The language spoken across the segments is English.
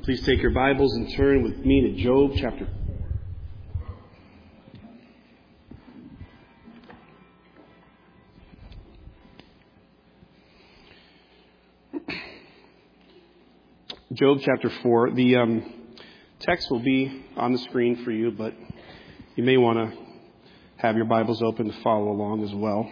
Please take your Bibles and turn with me to Job chapter 4. Job chapter 4. The text will be on the screen for you, but you may want to have your Bibles open to follow along as well.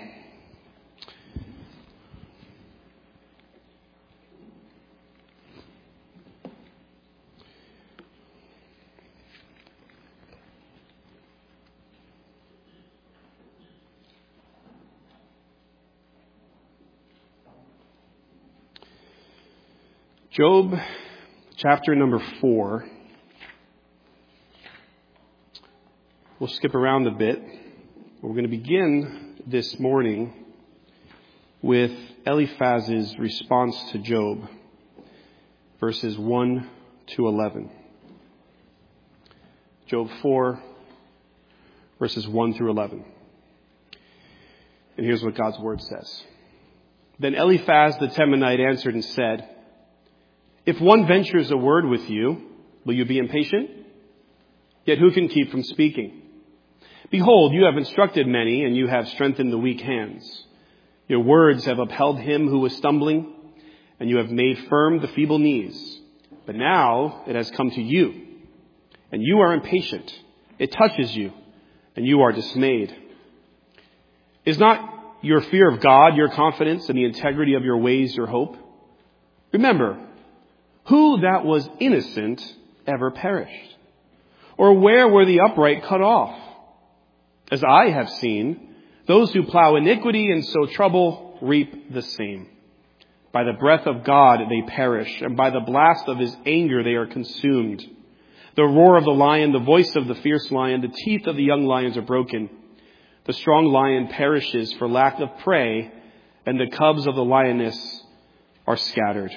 Job chapter number 4. We'll skip around a bit. We're going to begin this morning with Eliphaz's response to Job, verses 1 to 11. Job 4, verses 1 through 11. And here's what God's word says. Then Eliphaz the Temanite answered and said, "If one ventures a word with you, will you be impatient? Yet who can keep from speaking? Behold, you have instructed many, and you have strengthened the weak hands. Your words have upheld him who was stumbling, and you have made firm the feeble knees. But now it has come to you, and you are impatient. It touches you, and you are dismayed. Is not your fear of God your confidence, and the integrity of your ways your hope? Remember, who that was innocent ever perished? Or where were the upright cut off? As I have seen, those who plow iniquity and sow trouble reap the same. By the breath of God they perish, and by the blast of his anger they are consumed. The roar of the lion, the voice of the fierce lion, the teeth of the young lions are broken. The strong lion perishes for lack of prey, and the cubs of the lioness are scattered."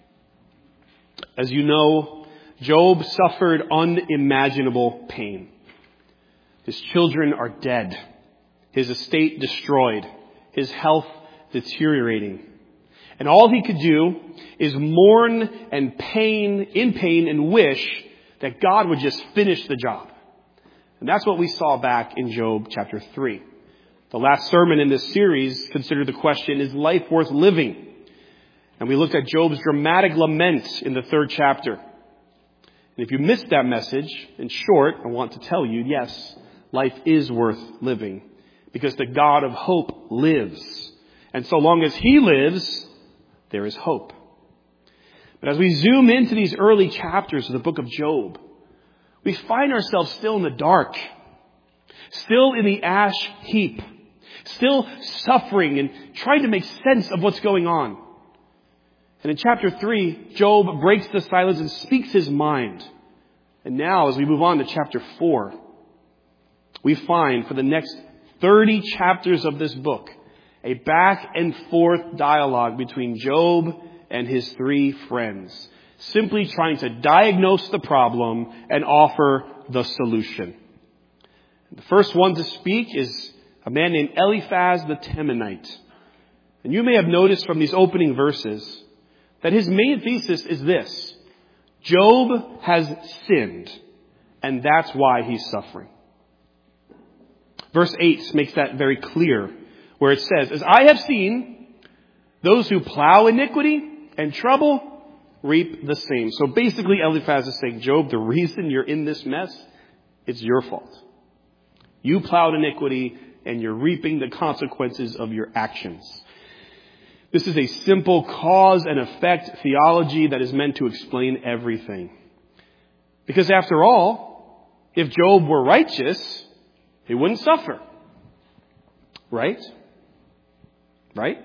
As you know, Job suffered unimaginable pain. His children are dead, his estate destroyed, his health deteriorating. And all he could do is mourn and in pain and wish that God would just finish the job. And that's what we saw back in Job chapter 3. The last sermon in this series considered the question, is life worth living? And we looked at Job's dramatic lament in the 3rd chapter. And if you missed that message, in short, I want to tell you, yes, life is worth living because the God of hope lives. And so long as he lives, there is hope. But as we zoom into these early chapters of the book of Job, we find ourselves still in the dark, still in the ash heap, still suffering and trying to make sense of what's going on. And in chapter 3, Job breaks the silence and speaks his mind. And now, as we move on to chapter 4, we find for the next 30 chapters of this book, a back and forth dialogue between Job and his 3 friends, simply trying to diagnose the problem and offer the solution. The first one to speak is a man named Eliphaz the Temanite. And you may have noticed from these opening verses that his main thesis is this: Job has sinned, and that's why he's suffering. Verse 8 makes that very clear, where it says, "As I have seen, those who plow iniquity and trouble reap the same." So basically Eliphaz is saying, Job, the reason you're in this mess, it's your fault. You plowed iniquity, and you're reaping the consequences of your actions. This is a simple cause and effect theology that is meant to explain everything. Because after all, if Job were righteous, he wouldn't suffer. Right? Right?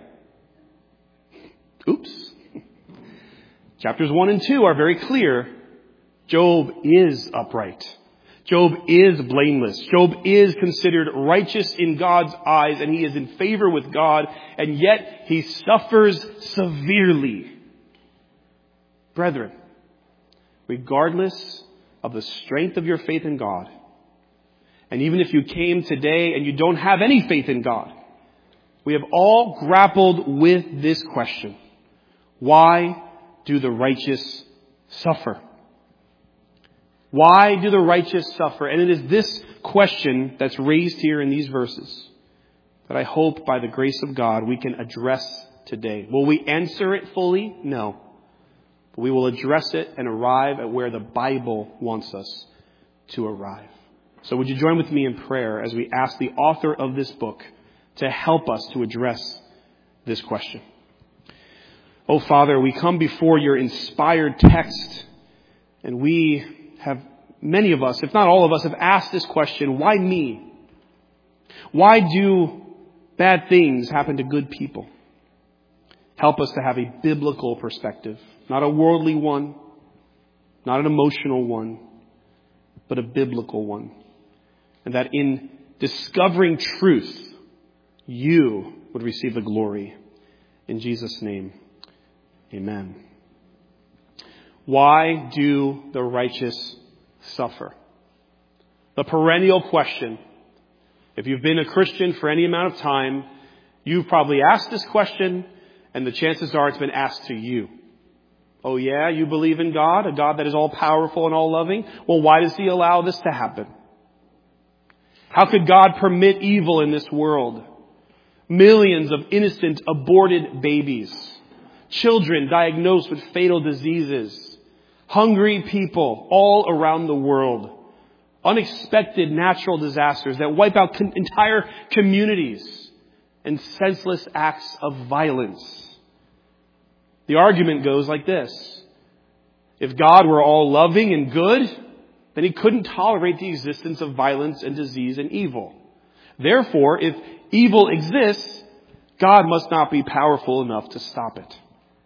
Oops. Chapters 1 and 2 are very clear. Job is upright. Job is blameless. Job is considered righteous in God's eyes, and he is in favor with God, and yet he suffers severely. Brethren, regardless of the strength of your faith in God, and even if you came today and you don't have any faith in God, we have all grappled with this question: why do the righteous suffer? Why do the righteous suffer? And it is this question that's raised here in these verses that I hope by the grace of God we can address today. Will we answer it fully? No. But we will address it and arrive at where the Bible wants us to arrive. So would you join with me in prayer as we ask the author of this book to help us to address this question? Oh, Father, we come before your inspired text, and many of us, if not all of us, have asked this question, why me? Why do bad things happen to good people? Help us to have a biblical perspective, not a worldly one, not an emotional one, but a biblical one. And that in discovering truth, you would receive the glory. In Jesus' name, amen. Why do the righteous suffer? The perennial question. If you've been a Christian for any amount of time, you've probably asked this question, and the chances are it's been asked to you. Oh yeah, you believe in God, a God that is all powerful and all loving? Well, why does He allow this to happen? How could God permit evil in this world? Millions of innocent aborted babies, children diagnosed with fatal diseases, hungry people all around the world, unexpected natural disasters that wipe out entire communities, and senseless acts of violence. The argument goes like this. If God were all loving and good, then He couldn't tolerate the existence of violence and disease and evil. Therefore, if evil exists, God must not be powerful enough to stop it.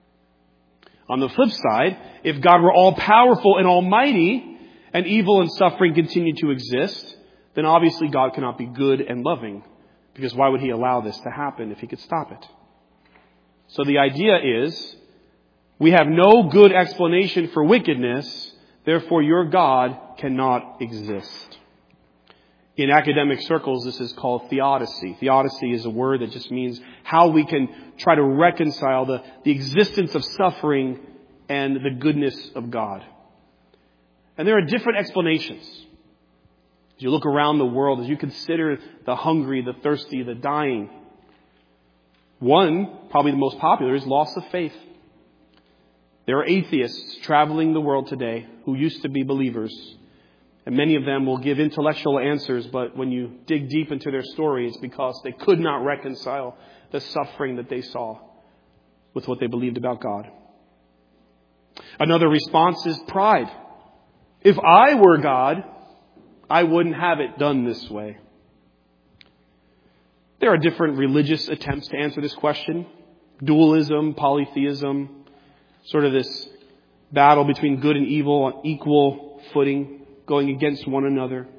On the flip side, if God were all powerful and almighty, and evil and suffering continue to exist, then obviously God cannot be good and loving. Because why would He allow this to happen if He could stop it? So the idea is, we have no good explanation for wickedness, therefore your God cannot exist. In academic circles, this is called theodicy. Theodicy is a word that just means how we can try to reconcile the existence of suffering and the goodness of God. And there are different explanations. As you look around the world, as you consider the hungry, the thirsty, the dying, one, probably the most popular, is loss of faith. There are atheists traveling the world today who used to be believers. And many of them will give intellectual answers, but when you dig deep into their story, it's because they could not reconcile the suffering that they saw with what they believed about God. Another response is pride. If I were God, I wouldn't have it done this way. There are different religious attempts to answer this question. Dualism, polytheism, sort of this battle between good and evil on equal footing, going against one another.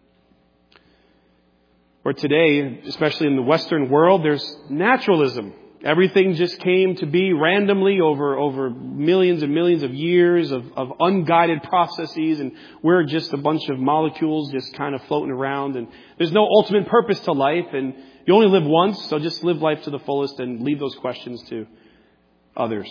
Or today, especially in the Western world, there's naturalism. Everything just came to be randomly over millions and millions of years of unguided processes, and we're just a bunch of molecules just kind of floating around, and there's no ultimate purpose to life, and you only live once, so just live life to the fullest and leave those questions to others.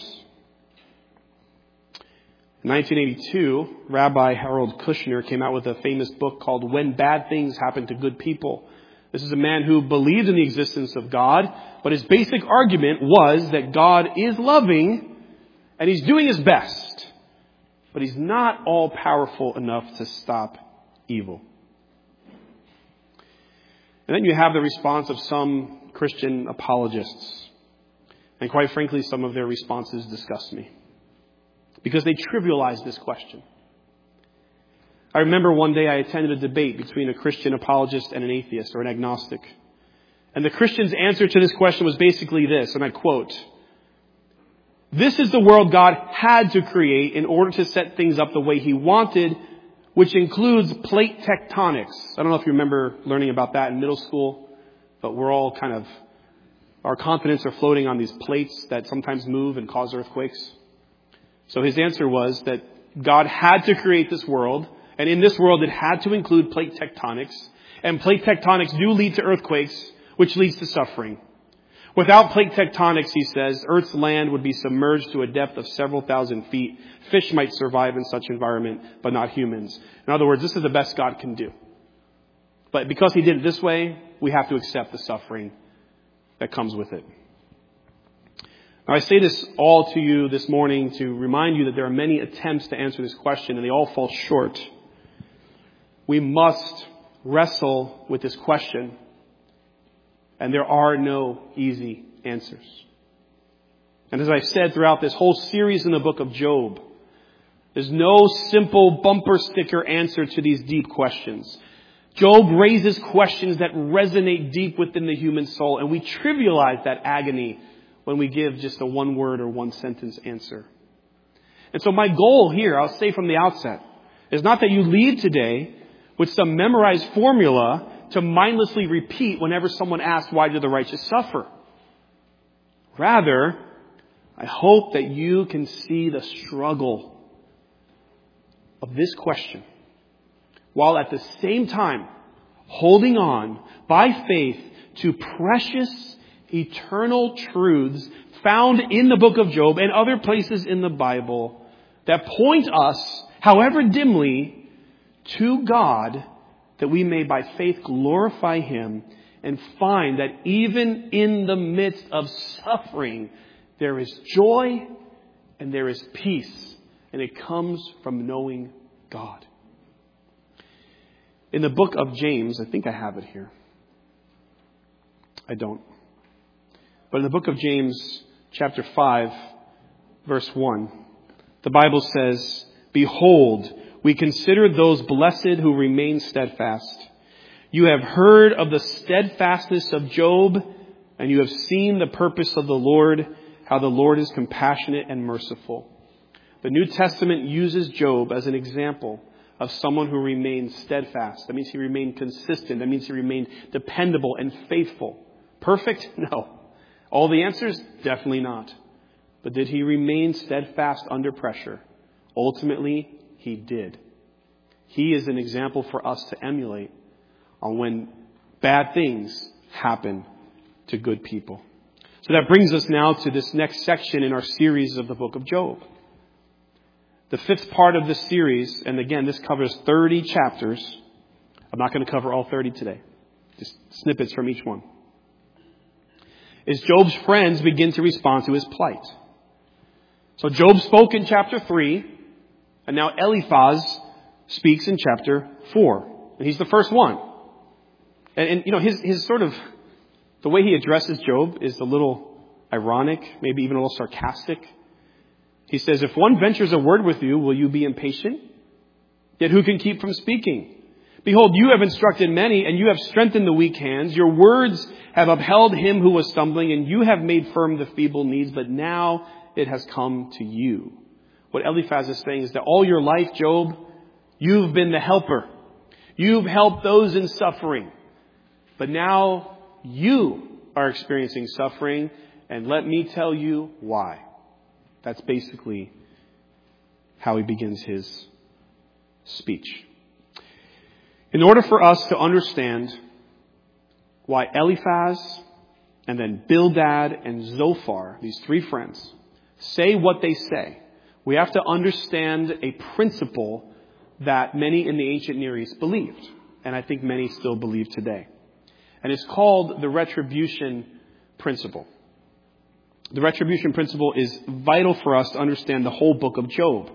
In 1982, Rabbi Harold Kushner came out with a famous book called When Bad Things Happen to Good People. This is a man who believed in the existence of God, but his basic argument was that God is loving and He's doing His best, but He's not all powerful enough to stop evil. And then you have the response of some Christian apologists. And quite frankly, some of their responses disgust me, because they trivialize this question. I remember one day I attended a debate between a Christian apologist and an atheist or an agnostic. And the Christian's answer to this question was basically this, and I quote, "This is the world God had to create in order to set things up the way He wanted, which includes plate tectonics." I don't know if you remember learning about that in middle school, but we're all our continents are floating on these plates that sometimes move and cause earthquakes. So his answer was that God had to create this world, and in this world it had to include plate tectonics, and plate tectonics do lead to earthquakes, which leads to suffering. Without plate tectonics, he says, Earth's land would be submerged to a depth of several thousand feet. Fish might survive in such environment, but not humans. In other words, this is the best God can do. But because he did it this way, we have to accept the suffering that comes with it. Now, I say this all to you this morning to remind you that there are many attempts to answer this question, and they all fall short. We must wrestle with this question, and there are no easy answers. And as I've said throughout this whole series in the book of Job, there's no simple bumper sticker answer to these deep questions. Job raises questions that resonate deep within the human soul, and we trivialize that agony when we give just a one-word or one-sentence answer. And so my goal here, I'll say from the outset, is not that you leave today with some memorized formula to mindlessly repeat whenever someone asks, why do the righteous suffer? Rather, I hope that you can see the struggle of this question, while at the same time holding on by faith to precious, eternal truths found in the book of Job and other places in the Bible that point us, however dimly, to God, that we may by faith glorify Him and find that even in the midst of suffering, there is joy and there is peace, and it comes from knowing God. In the book of James, I think I have it here. I don't. But in the book of James, chapter 5, verse 1, the Bible says, Behold, we consider those blessed who remain steadfast. You have heard of the steadfastness of Job, and you have seen the purpose of the Lord, how the Lord is compassionate and merciful. The New Testament uses Job as an example of someone who remained steadfast. That means he remained consistent. That means he remained dependable and faithful. Perfect? No. All the answers? Definitely not. But did he remain steadfast under pressure? Ultimately, he did. He is an example for us to emulate on when bad things happen to good people. So that brings us now to this next section in our series of the book of Job. The fifth part of this series, and again, this covers 30 chapters. I'm not going to cover all 30 today. Just snippets from each one. Is Job's friends begin to respond to his plight. So Job spoke in chapter 3, and now Eliphaz speaks in chapter 4. And he's the first one. And you know, his sort of, the way he addresses Job is a little ironic, maybe even a little sarcastic. He says, if one ventures a word with you, will you be impatient? Yet who can keep from speaking? Behold, you have instructed many, and you have strengthened the weak hands. Your words have upheld him who was stumbling, and you have made firm the feeble knees, but now it has come to you. What Eliphaz is saying is that all your life, Job, you've been the helper. You've helped those in suffering. But now you are experiencing suffering, and let me tell you why. That's basically how he begins his speech. In order for us to understand why Eliphaz and then Bildad and Zophar, these three friends, say what they say, we have to understand a principle that many in the ancient Near East believed, and I think many still believe today. And it's called the retribution principle. The retribution principle is vital for us to understand the whole book of Job.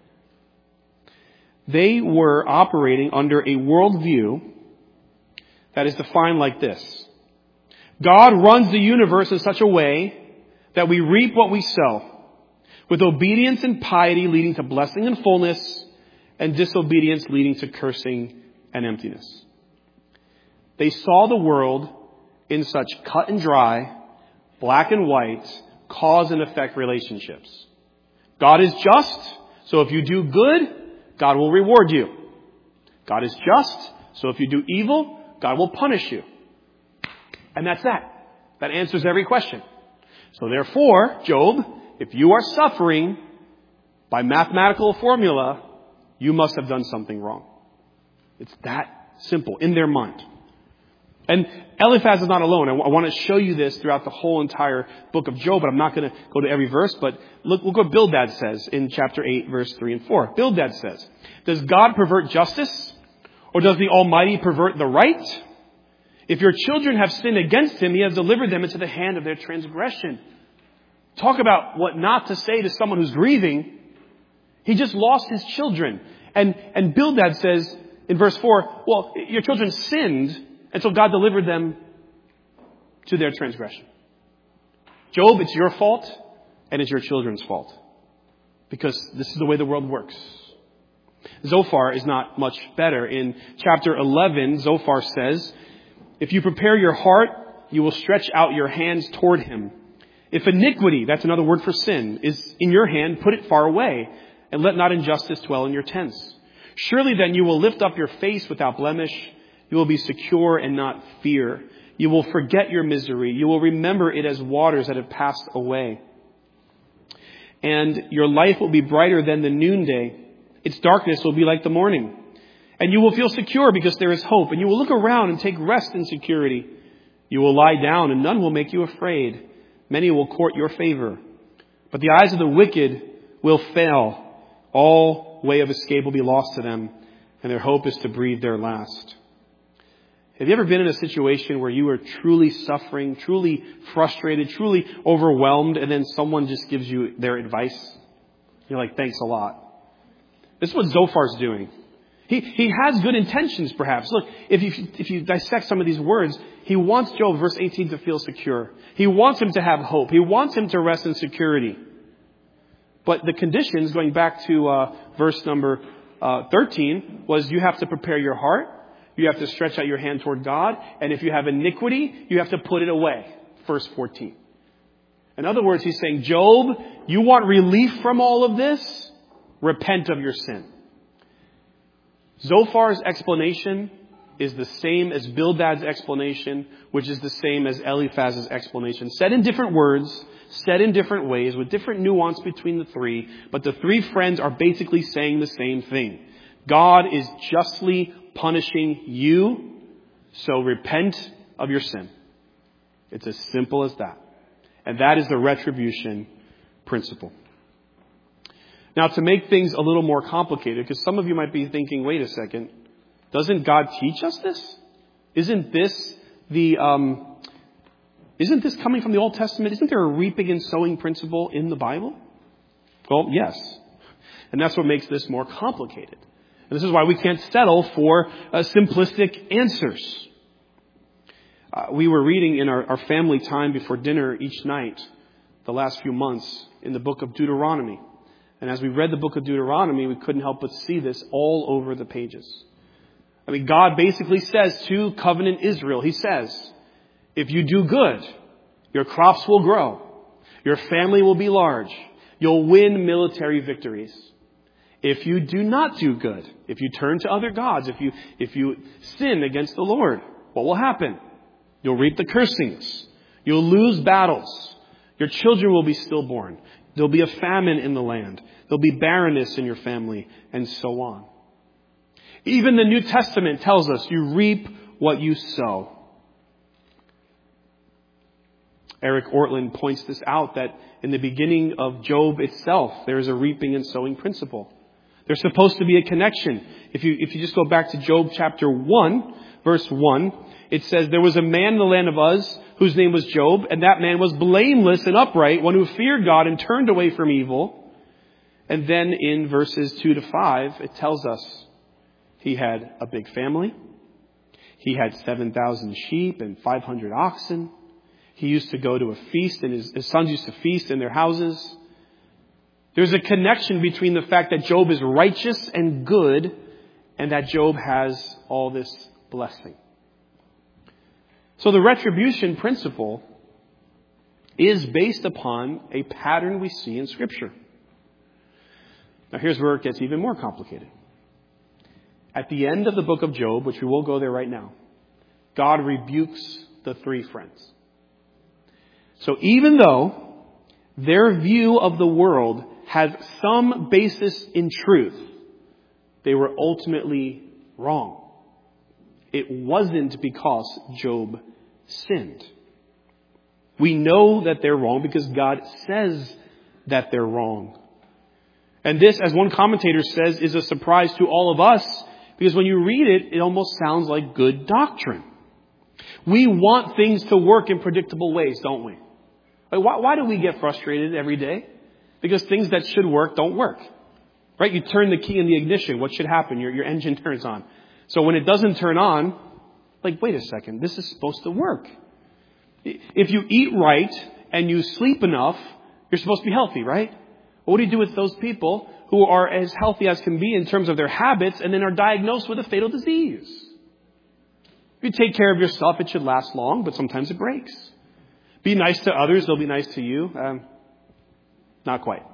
They were operating under a worldview that is defined like this. God runs the universe in such a way that we reap what we sow, with obedience and piety leading to blessing and fullness, and disobedience leading to cursing and emptiness. They saw the world in such cut and dry, black and white, cause and effect relationships. God is just, so if you do good, God will reward you. God is just, so if you do evil, God will punish you. And that's that. That answers every question. So therefore, Job, if you are suffering by mathematical formula, you must have done something wrong. It's that simple in their mind. And Eliphaz is not alone. I want to show you this throughout the whole entire book of Job, but I'm not going to go to every verse. But look what Bildad says in chapter 8, verse 3 and 4. Bildad says, does God pervert justice? Or does the Almighty pervert the right? If your children have sinned against him, he has delivered them into the hand of their transgression. Talk about what not to say to someone who's grieving. He just lost his children. And Bildad says in verse 4, well, your children sinned, and so God delivered them to their transgression. Job, it's your fault, and it's your children's fault. Because this is the way the world works. Zophar is not much better. In chapter 11, Zophar says, if you prepare your heart, you will stretch out your hands toward him. If iniquity, that's another word for sin, is in your hand, put it far away, and let not injustice dwell in your tents. Surely then you will lift up your face without blemish. You will be secure and not fear. You will forget your misery. You will remember it as waters that have passed away. And your life will be brighter than the noonday. Its darkness will be like the morning. And you will feel secure because there is hope. And you will look around and take rest in security. You will lie down and none will make you afraid. Many will court your favor. But the eyes of the wicked will fail. All way of escape will be lost to them. And their hope is to breathe their last. Have you ever been in a situation where you are truly suffering, truly frustrated, truly overwhelmed, and then someone just gives you their advice? You're like, thanks a lot. This is what Zophar's doing. He has good intentions, perhaps. Look, if you dissect some of these words, he wants Job, verse 18, to feel secure. He wants him to have hope. He wants him to rest in security. But the conditions, going back to verse number 13, was you have to prepare your heart. You have to stretch out your hand toward God. And if you have iniquity, you have to put it away. Verse 14. In other words, he's saying, Job, you want relief from all of this? Repent of your sin. Zophar's explanation is the same as Bildad's explanation, which is the same as Eliphaz's explanation. Said in different words, said in different ways, with different nuance between the three, but the three friends are basically saying the same thing. God is justly punishing you, so repent of your sin. It's as simple as that. And that is the retribution principle. Now, to make things a little more complicated, because some of you might be thinking, wait a second, doesn't God teach us this? Isn't this coming from the Old Testament? Isn't there a reaping and sowing principle in the Bible? Well, yes. And that's what makes this more complicated. And this is why we can't settle for simplistic answers. We were reading in our family time before dinner each night, the last few months, in the book of Deuteronomy. And as we read the book of Deuteronomy, we couldn't help but see this all over the pages. I mean, God basically says to covenant Israel, he says, if you do good, your crops will grow. Your family will be large. You'll win military victories. If you do not do good, if you turn to other gods, if you sin against the Lord, what will happen? You'll reap the cursings. You'll lose battles. Your children will be stillborn. There'll be a famine in the land. There'll be barrenness in your family, and so on. Even the New Testament tells us you reap what you sow. Eric Ortland points this out, that in the beginning of Job itself, there is a reaping and sowing principle. There's supposed to be a connection. If you just go back to Job chapter 1, verse 1, it says, there was a man in the land of Uz whose name was Job, and that man was blameless and upright, one who feared God and turned away from evil. And then in verses 2 to 5, it tells us he had a big family. He had 7,000 sheep and 500 oxen. He used to go to a feast, and his sons used to feast in their houses. There's a connection between the fact that Job is righteous and good and that Job has all this blessing. So the retribution principle is based upon a pattern we see in Scripture. Now here's where it gets even more complicated. At the end of the book of Job, which we will go there right now, God rebukes the three friends. So even though their view of the world has some basis in truth, they were ultimately wrong. it wasn't because Job sinned. We know that they're wrong because God says that they're wrong. And this, as one commentator says, is a surprise to all of us because when you read it, it almost sounds like good doctrine. We want things to work in predictable ways, don't we? Like, why do we get frustrated every day? Because things that should work don't work. Right? You turn the key in the ignition. What should happen? Your engine turns on. So when it doesn't turn on, like, wait a second, this is supposed to work. If you eat right and you sleep enough, you're supposed to be healthy, right? What do you do with those people who are as healthy as can be in terms of their habits and then are diagnosed with a fatal disease? If you take care of yourself, it should last long, but sometimes it breaks. Be nice to others, they'll be nice to you. Not quite.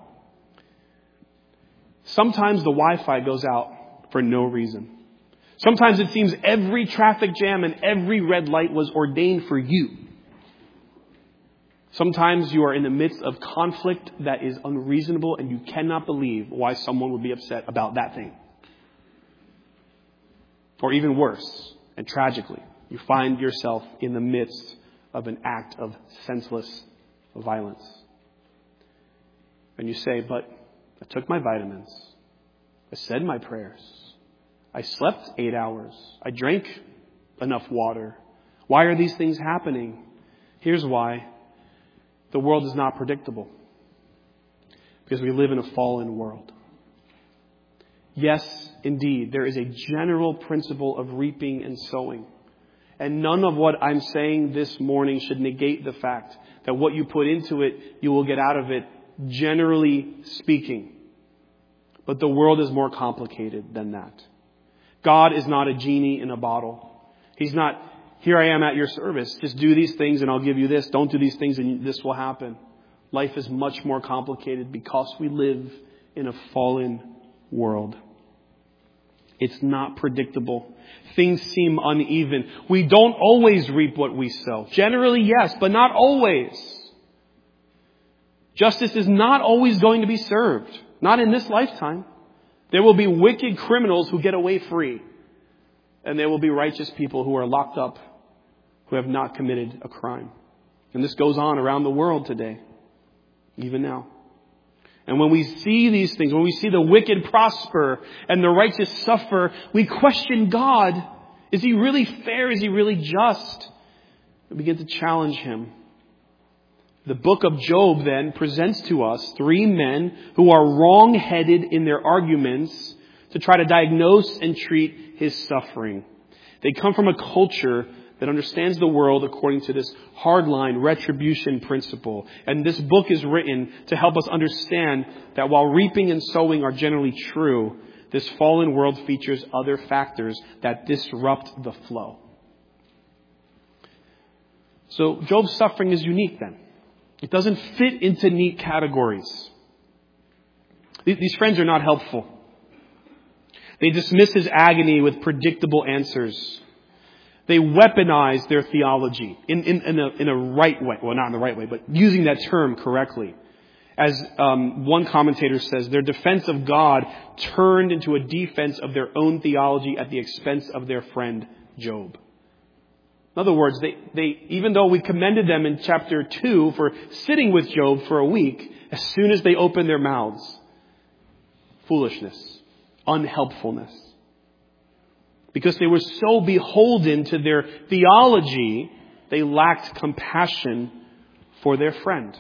Sometimes the Wi-Fi goes out for no reason. Sometimes it seems every traffic jam and every red light was ordained for you. Sometimes you are in the midst of conflict that is unreasonable and you cannot believe why someone would be upset about that thing. Or even worse, and tragically, you find yourself in the midst of an act of senseless violence. And you say, but I took my vitamins. I said my prayers. I slept 8 hours. I drank enough water. Why are these things happening? Here's why. The world is not predictable. Because we live in a fallen world. Yes, indeed, there is a general principle of reaping and sowing. And none of what I'm saying this morning should negate the fact that what you put into it, you will get out of it, generally speaking. But the world is more complicated than that. God is not a genie in a bottle. He's not, here I am at your service. Just do these things and I'll give you this. Don't do these things and this will happen. Life is much more complicated because we live in a fallen world. It's not predictable. Things seem uneven. We don't always reap what we sow. Generally, yes, but not always. Justice is not always going to be served. Not in this lifetime. There will be wicked criminals who get away free. And there will be righteous people who are locked up who have not committed a crime. And this goes on around the world today. Even now. And when we see these things, when we see the wicked prosper and the righteous suffer, we question God. Is He really fair? Is He really just? We begin to challenge Him. The book of Job then presents to us 3 men who are wrong-headed in their arguments to try to diagnose and treat his suffering. They come from a culture that understands the world according to this hardline retribution principle. And this book is written to help us understand that while reaping and sowing are generally true, this fallen world features other factors that disrupt the flow. So Job's suffering is unique then. It doesn't fit into neat categories. These friends are not helpful. They dismiss his agony with predictable answers. They weaponize their theology in a right way. Well, not in the right way, but using that term correctly. As one commentator says, their defense of God turned into a defense of their own theology at the expense of their friend Job. In other words, they even though we commended them in chapter 2 for sitting with Job for a week, as soon as they opened their mouths, foolishness, unhelpfulness. Because they were so beholden to their theology, they lacked compassion for their friend.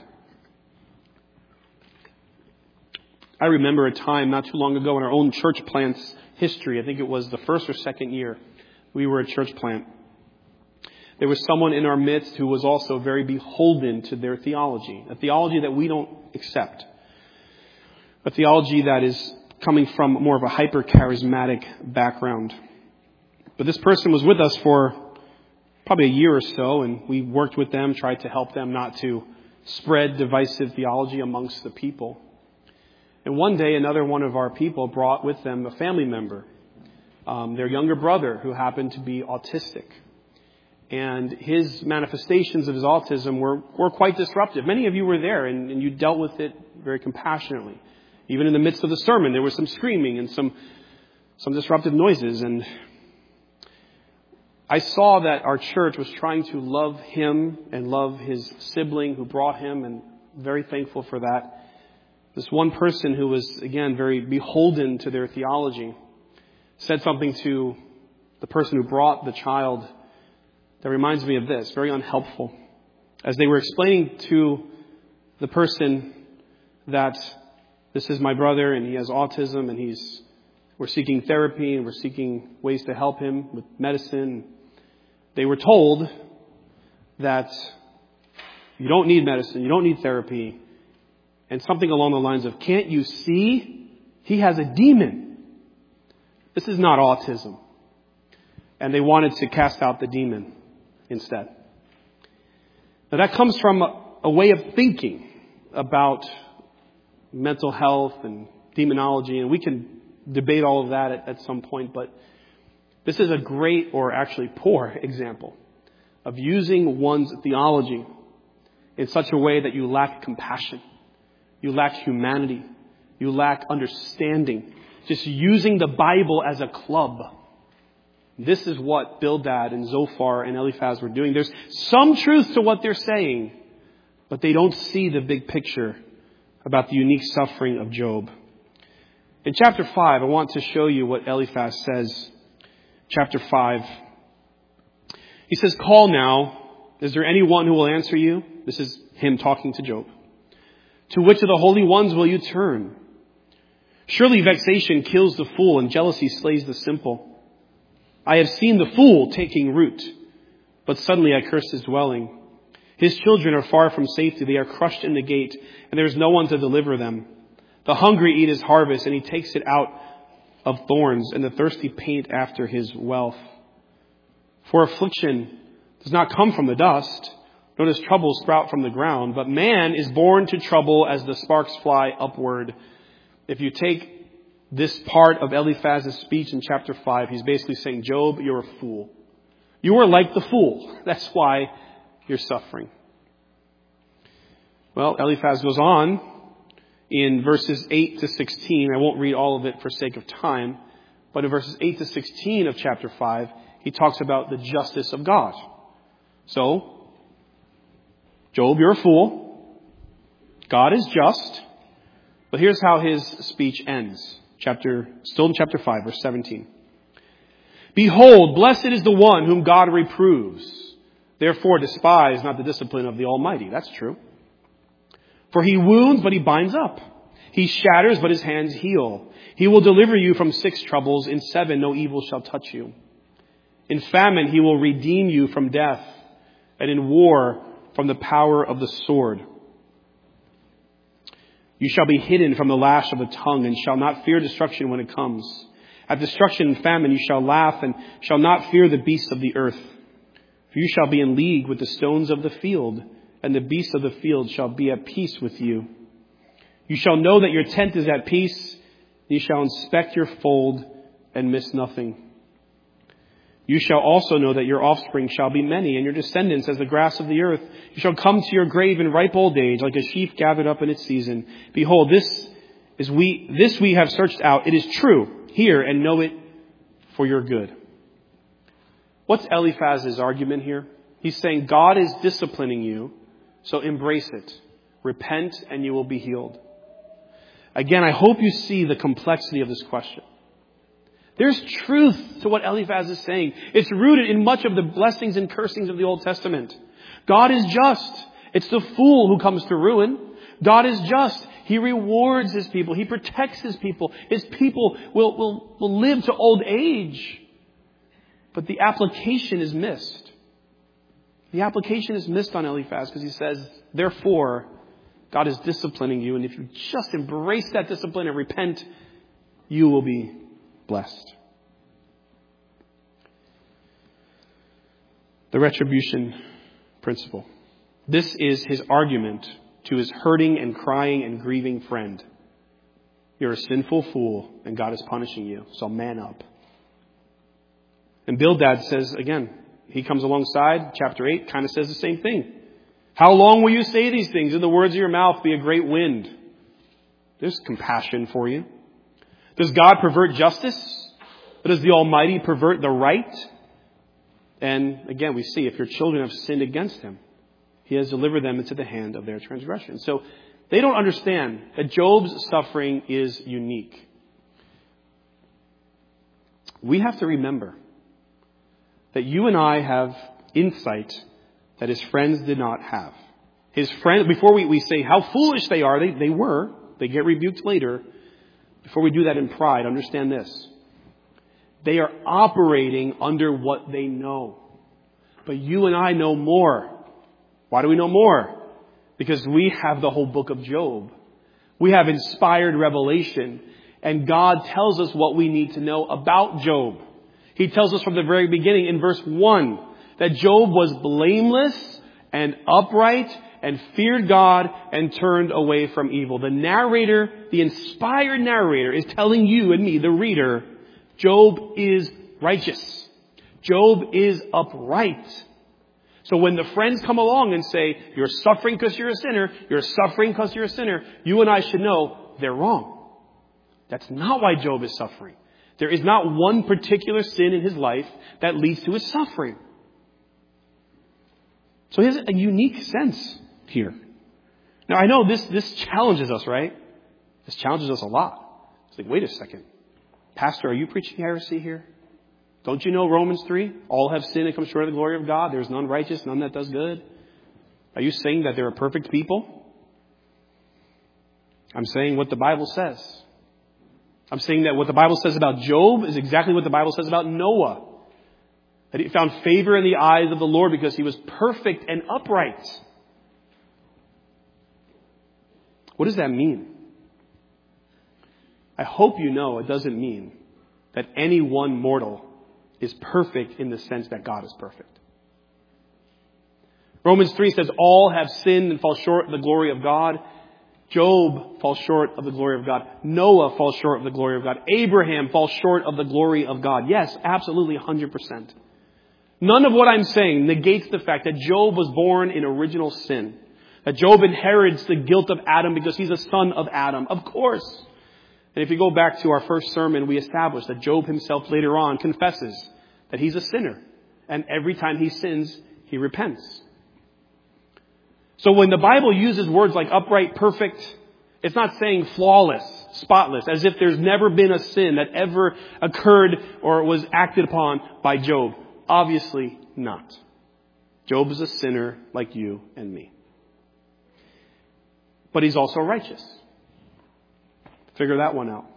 I remember a time not too long ago in our own church plant's history. I think it was the first or second year we were a church plant. There was someone in our midst who was also very beholden to their theology. A theology that we don't accept. A theology that is coming from more of a hyper-charismatic background. But this person was with us for probably a year or so, and we worked with them, tried to help them not to spread divisive theology amongst the people. And one day, another one of our people brought with them a family member, their younger brother, who happened to be autistic. And his manifestations of his autism were quite disruptive. Many of you were there, and you dealt with it very compassionately. Even in the midst of the sermon, there was some screaming and some disruptive noises. And I saw that our church was trying to love him and love his sibling who brought him, and very thankful for that. This one person who was, again, very beholden to their theology said something to the person who brought the child that reminds me of this, very unhelpful. As they were explaining to the person that this is my brother and he has autism and we're seeking therapy and we're seeking ways to help him with medicine, they were told that you don't need medicine, you don't need therapy, and something along the lines of, can't you see? He has a demon. This is not autism. And they wanted to cast out the demon instead. Now that comes from a way of thinking about mental health and demonology, and we can debate all of that at some point, but this is a great, or actually poor, example of using one's theology in such a way that you lack compassion, you lack humanity, you lack understanding, just using the Bible as a club. This is what Bildad and Zophar and Eliphaz were doing. There's some truth to what they're saying, but they don't see the big picture about the unique suffering of Job. In chapter 5, I want to show you what Eliphaz says. Chapter 5. He says, "Call now. Is there anyone who will answer you?" This is him talking to Job. "To which of the holy ones will you turn? Surely vexation kills the fool and jealousy slays the simple. I have seen the fool taking root, but suddenly I cursed his dwelling. His children are far from safety. They are crushed in the gate, and there is no one to deliver them. The hungry eat his harvest, and he takes it out of thorns, and the thirsty pant after his wealth. For affliction does not come from the dust, nor does trouble sprout from the ground, but man is born to trouble as the sparks fly upward." If you take this part of Eliphaz's speech in chapter 5, he's basically saying, Job, you're a fool. You are like the fool. That's why you're suffering. Well, Eliphaz goes on in verses 8 to 16. I won't read all of it for sake of time, but in verses 8 to 16 of chapter 5, he talks about the justice of God. So, Job, you're a fool. God is just. But here's how his speech ends. Still in chapter 5, verse 17. "Behold, blessed is the one whom God reproves. Therefore despise not the discipline of the Almighty." That's true. "For he wounds, but he binds up. He shatters, but his hands heal. He will deliver you from 6 troubles. In 7 no evil shall touch you. In famine he will redeem you from death, and in war from the power of the sword. You shall be hidden from the lash of the tongue, and shall not fear destruction when it comes. At destruction and famine you shall laugh, and shall not fear the beasts of the earth. For you shall be in league with the stones of the field, and the beasts of the field shall be at peace with you. You shall know that your tent is at peace. You shall inspect your fold and miss nothing. You shall also know that your offspring shall be many, and your descendants as the grass of the earth. You shall come to your grave in ripe old age, like a sheaf gathered up in its season. Behold, this we have searched out. It is true. Hear and know it for your good." What's Eliphaz's argument here? He's saying God is disciplining you, so embrace it. Repent and you will be healed. Again, I hope you see the complexity of this question. There's truth to what Eliphaz is saying. It's rooted in much of the blessings and cursings of the Old Testament. God is just. It's the fool who comes to ruin. God is just. He rewards his people. He protects his people. His people will live to old age. But the application is missed. The application is missed on Eliphaz because he says, therefore, God is disciplining you. And if you just embrace that discipline and repent, you will be blessed. The retribution principle. This is his argument to his hurting and crying and grieving friend. You're a sinful fool and God is punishing you, so man up. And Bildad says, again, he comes alongside, chapter 8, kind of says the same thing. How long will you say these things? In the words of your mouth be a great wind. There's compassion for you. Does God pervert justice? Or does the Almighty pervert the right? And again, we see if your children have sinned against him, he has delivered them into the hand of their transgression. So they don't understand that Job's suffering is unique. We have to remember that you and I have insight that his friends did not have. His friends, before we say how foolish they are, they get rebuked later. Before we do that in pride, understand this. They are operating under what they know. But you and I know more. Why do we know more? Because we have the whole book of Job. We have inspired revelation. And God tells us what we need to know about Job. He tells us from the very beginning in verse 1 that Job was blameless and upright and feared God and turned away from evil. The narrator, the inspired narrator, is telling you and me, the reader, Job is righteous. Job is upright. So when the friends come along and say, you're suffering because you're a sinner, you're suffering because you're a sinner, you and I should know they're wrong. That's not why Job is suffering. There is not one particular sin in his life that leads to his suffering. So he has a unique sense here. Now I know this challenges us, right? This challenges us a lot. It's like, wait a second. Pastor, are you preaching heresy here? Don't you know Romans 3? All have sinned and come short of the glory of God. There is none righteous, none that does good. Are you saying that there are perfect people? I'm saying what the Bible says. I'm saying that what the Bible says about Job is exactly what the Bible says about Noah. That he found favor in the eyes of the Lord because he was perfect and upright. What does that mean? I hope you know it doesn't mean that any one mortal is perfect in the sense that God is perfect. Romans 3 says all have sinned and fall short of the glory of God. Job falls short of the glory of God. Noah falls short of the glory of God. Abraham falls short of the glory of God. Yes, absolutely 100%. None of what I'm saying negates the fact that Job was born in original sin. That Job inherits the guilt of Adam because he's a son of Adam. Of course. And if you go back to our first sermon, we established that Job himself later on confesses that he's a sinner. And every time he sins, he repents. So when the Bible uses words like upright, perfect, it's not saying flawless, spotless, as if there's never been a sin that ever occurred or was acted upon by Job. Obviously not. Job is a sinner like you and me. But he's also righteous. Figure that one out.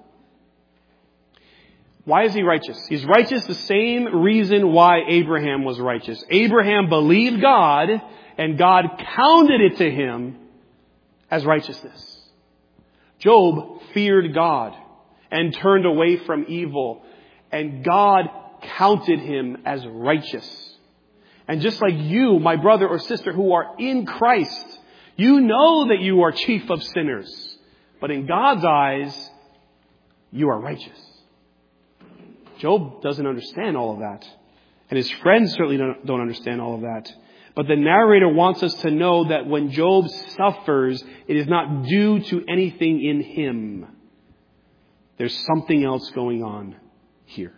Why is he righteous? He's righteous the same reason why Abraham was righteous. Abraham believed God, and God counted it to him as righteousness. Job feared God and turned away from evil, and God counted him as righteous. And just like you, my brother or sister who are in Christ, you know that you are chief of sinners. But in God's eyes, you are righteous. Job doesn't understand all of that. And his friends certainly don't understand all of that. But the narrator wants us to know that when Job suffers, it is not due to anything in him. There's something else going on here.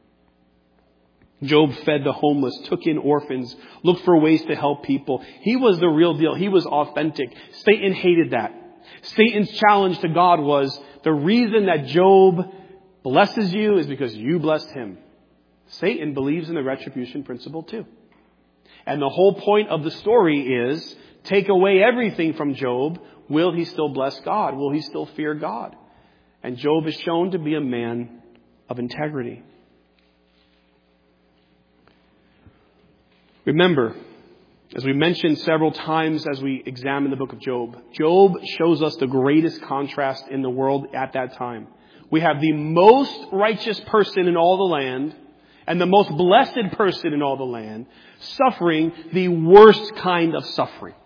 Job fed the homeless, took in orphans, looked for ways to help people. He was the real deal. He was authentic. Satan hated that. Satan's challenge to God was, the reason that Job blesses you is because you blessed him. Satan believes in the retribution principle too. And the whole point of the story is, take away everything from Job. Will he still bless God? Will he still fear God? And Job is shown to be a man of integrity. Remember, as we mentioned several times as we examine the book of Job, Job shows us the greatest contrast in the world at that time. We have the most righteous person in all the land and the most blessed person in all the land suffering the worst kind of suffering.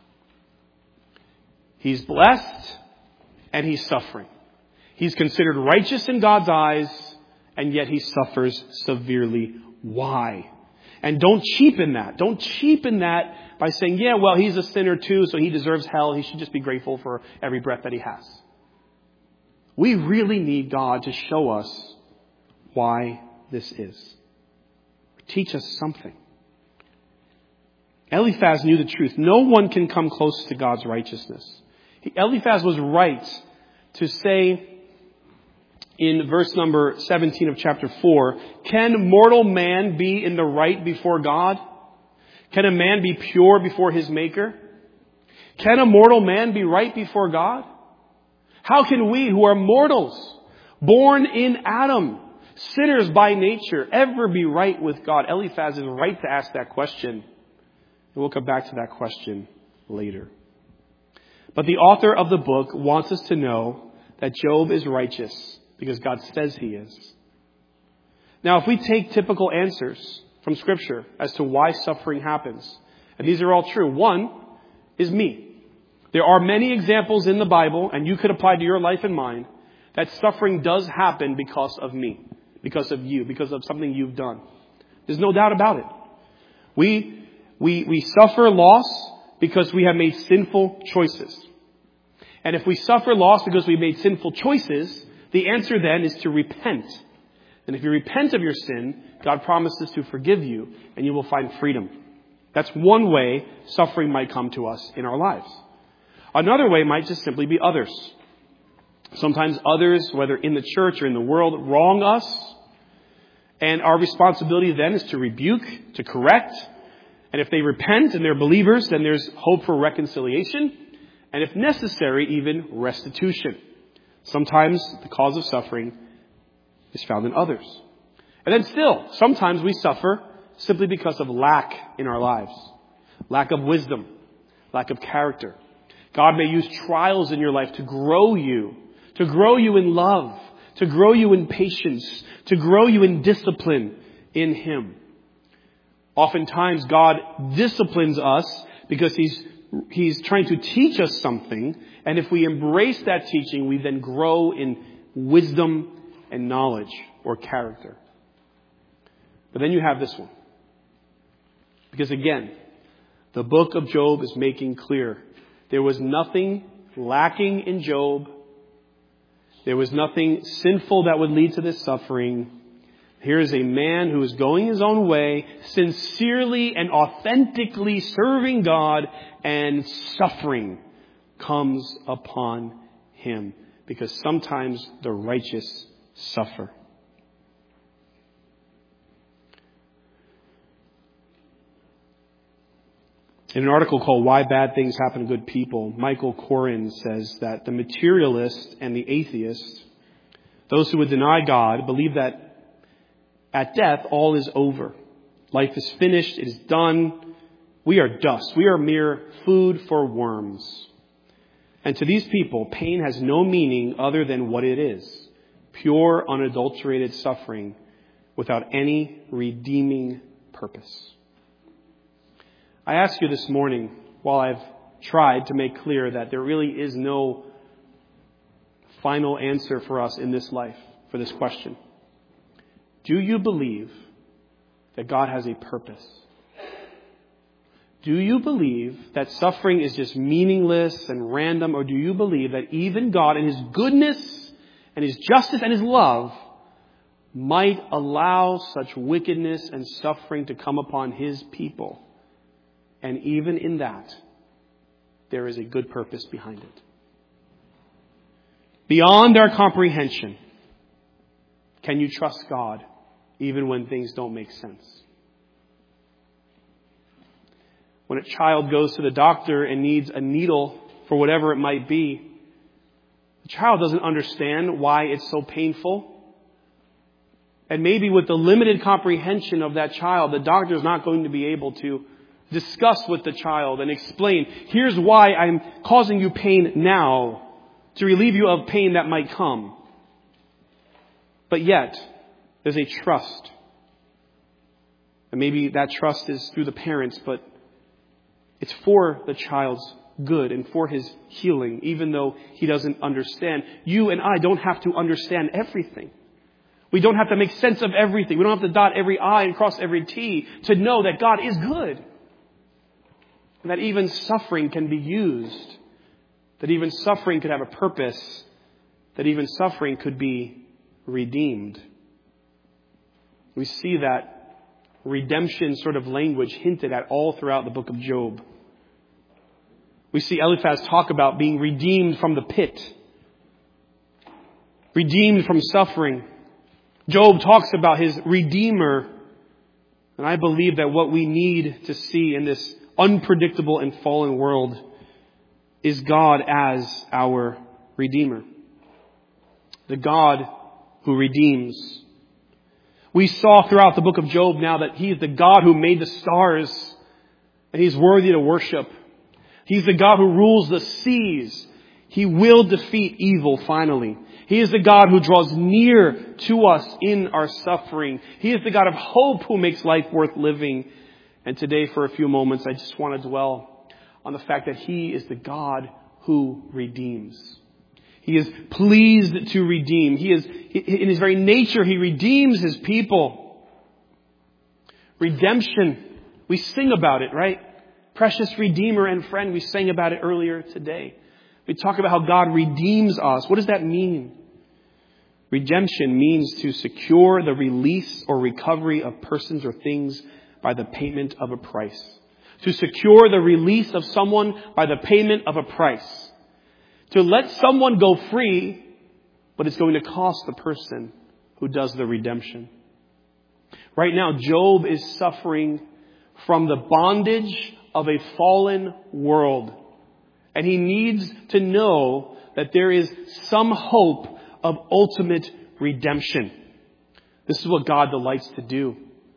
He's blessed and he's suffering. He's considered righteous in God's eyes, and yet he suffers severely. Why? And don't cheapen that. Don't cheapen that by saying, yeah, well, he's a sinner too, so he deserves hell. He should just be grateful for every breath that he has. We really need God to show us why this is. Teach us something. Eliphaz knew the truth. No one can come close to God's righteousness. Eliphaz was right to say in verse number 17 of chapter 4, can mortal man be in the right before God? Can a man be pure before his Maker? Can a mortal man be right before God? How can we who are mortals, born in Adam, sinners by nature, ever be right with God? Eliphaz is right to ask that question. And we'll come back to that question later. But the author of the book wants us to know that Job is righteous because God says he is. Now, if we take typical answers from Scripture as to why suffering happens, and these are all true. One is me. There are many examples in the Bible, and you could apply to your life and mine, that suffering does happen because of me, because of you, because of something you've done. There's no doubt about it. We suffer loss because we have made sinful choices. And if we suffer loss because we made sinful choices, the answer then is to repent. And if you repent of your sin, God promises to forgive you and you will find freedom. That's one way suffering might come to us in our lives. Another way might just simply be others. Sometimes others, whether in the church or in the world, wrong us. And our responsibility then is to rebuke, to correct. And if they repent and they're believers, then there's hope for reconciliation. And if necessary, even restitution. Sometimes the cause of suffering is found in others. And then still, sometimes we suffer simply because of lack in our lives. Lack of wisdom. Lack of character. God may use trials in your life to grow you in love, to grow you in patience, to grow you in discipline in Him. Oftentimes God disciplines us because He's trying to teach us something, and if we embrace that teaching, we then grow in wisdom and knowledge or character. But then you have this one. Because again, the book of Job is making clear there was nothing lacking in Job. There was nothing sinful that would lead to this suffering. Here is a man who is going his own way, sincerely and authentically serving God, and suffering comes upon him. Because sometimes the righteous suffer. In an article called Why Bad Things Happen to Good People, Michael Koren says that the materialist and the atheist, those who would deny God, believe that at death all is over. Life is finished. It is done. We are dust. We are mere food for worms. And to these people, pain has no meaning other than what it is. Pure, unadulterated suffering without any redeeming purpose. I ask you this morning, while I've tried to make clear that there really is no final answer for us in this life for this question. Do you believe that God has a purpose? Do you believe that suffering is just meaningless and random? Or do you believe that even God in His goodness and His justice and His love might allow such wickedness and suffering to come upon His people? And even in that, there is a good purpose behind it. Beyond our comprehension, can you trust God even when things don't make sense? When a child goes to the doctor and needs a needle for whatever it might be, the child doesn't understand why it's so painful. And maybe with the limited comprehension of that child, the doctor is not going to be able to discuss with the child and explain, here's why I'm causing you pain now, to relieve you of pain that might come. But yet, there's a trust. And maybe that trust is through the parents, but it's for the child's good and for his healing, even though he doesn't understand. You and I don't have to understand everything. We don't have to make sense of everything. We don't have to dot every I and cross every T to know that God is good. And that even suffering can be used. That even suffering could have a purpose. That even suffering could be redeemed. We see that redemption sort of language hinted at all throughout the book of Job. We see Eliphaz talk about being redeemed from the pit, redeemed from suffering. Job talks about his Redeemer. And I believe that what we need to see in this unpredictable and fallen world is God as our Redeemer. The God who redeems. We saw throughout the book of Job now that He is the God who made the stars, and He's worthy to worship. He's the God who rules the seas. He will defeat evil finally. He is the God who draws near to us in our suffering. He is the God of hope who makes life worth living. And today, for a few moments, I just want to dwell on the fact that He is the God who redeems. He is pleased to redeem. In His very nature, He redeems His people. Redemption. We sing about it, right? Precious Redeemer and friend. We sang about it earlier today. We talk about how God redeems us. What does that mean? Redemption means to secure the release or recovery of persons or things by the payment of a price. To secure the release of someone by the payment of a price. To let someone go free, but it's going to cost the person who does the redemption. Right now, Job is suffering from the bondage of a fallen world. And he needs to know that there is some hope of ultimate redemption. This is what God delights to do.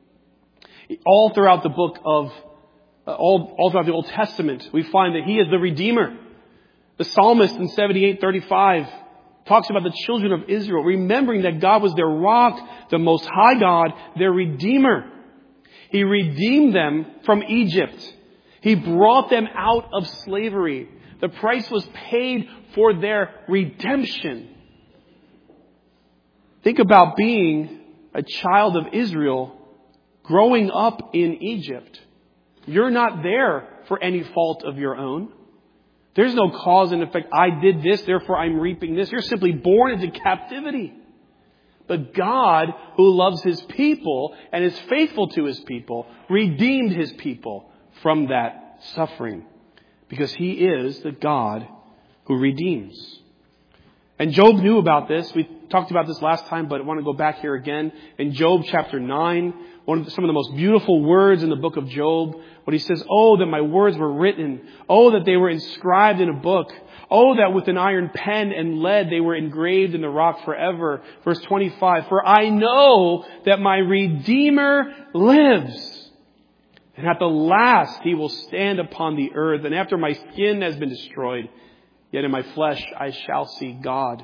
All throughout the book of, all throughout the Old Testament, we find that He is the Redeemer. The psalmist in 78:35 talks about the children of Israel, remembering that God was their rock, the Most High God, their Redeemer. He redeemed them from Egypt. He brought them out of slavery. The price was paid for their redemption. Think about being a child of Israel growing up in Egypt. You're not there for any fault of your own. There's no cause and effect. I did this, therefore I'm reaping this. You're simply born into captivity. But God, who loves His people and is faithful to His people, redeemed His people from that suffering. Because He is the God who redeems. And Job knew about this. We talked about this last time, but I want to go back here again. In Job chapter 9, some of the most beautiful words in the book of Job, when he says, "Oh, that my words were written. Oh, that they were inscribed in a book. Oh, that with an iron pen and lead they were engraved in the rock forever." Verse 25, "For I know that my Redeemer lives. And at the last He will stand upon the earth. And after my skin has been destroyed, yet in my flesh I shall see God,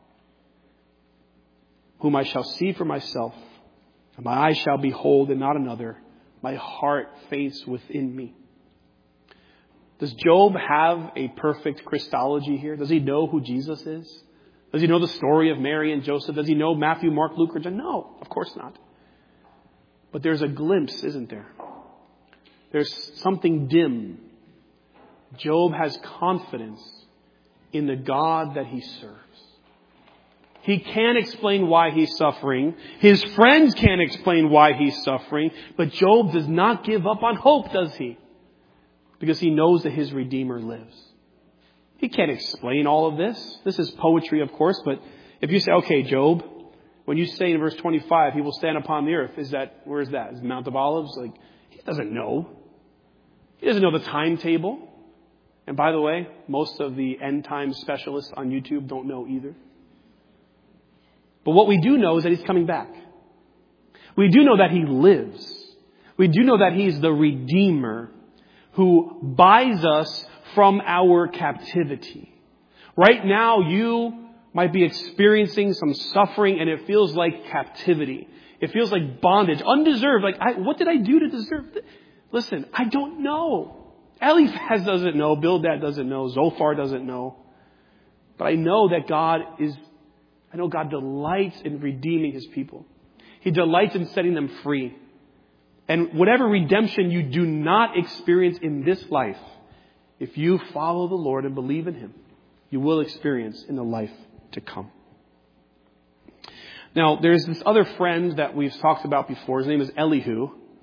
whom I shall see for myself. And my eyes shall behold and not another. My heart faints within me." Does Job have a perfect Christology here? Does he know who Jesus is? Does he know the story of Mary and Joseph? Does he know Matthew, Mark, Luke, or John? No, of course not. But there's a glimpse, isn't there? There's something dim. Job has confidence in the God that he serves. He can't explain why he's suffering. His friends can't explain why he's suffering. But Job does not give up on hope, does he? Because he knows that his Redeemer lives. He can't explain all of this. This is poetry, of course. But if you say, okay, Job, when you say in verse 25, He will stand upon the earth, where is that? Is it Mount of Olives? He doesn't know. He doesn't know the timetable. And by the way, most of the end time specialists on YouTube don't know either. But what we do know is that He's coming back. We do know that He lives. We do know that He's the Redeemer who buys us from our captivity. Right now, you might be experiencing some suffering and it feels like captivity. It feels like bondage, undeserved. What did I do to deserve this? Listen, I don't know. Eliphaz doesn't know. Bildad doesn't know. Zophar doesn't know. But I know that God delights in redeeming His people. He delights in setting them free. And whatever redemption you do not experience in this life, if you follow the Lord and believe in Him, you will experience in the life to come. Now, there's this other friend that we've talked about before. His name is Elihu.